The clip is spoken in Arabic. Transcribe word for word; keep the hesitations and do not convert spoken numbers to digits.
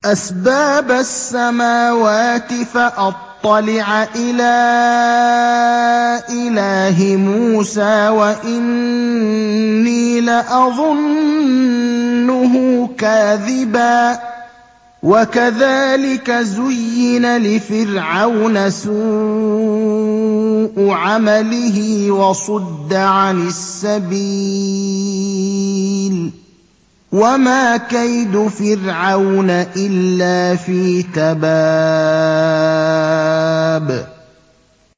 أَسْبَابَ السَّمَاوَاتِ فَأَطَّلِعَ إِلَىٰ إِلَٰهِ مُوسَىٰ وَإِنِّي لَأَظُنُّهُ كَاذِبًا ۚ وَكَذَٰلِكَ زُيِّنَ لِفِرْعَوْنَ سُوءُ عَمَلِهِ وَصُدَّ عَنِ السَّبِيلِ ۚ وَمَا كَيْدُ فِرْعَوْنَ إِلَّا فِي تَبَابٍ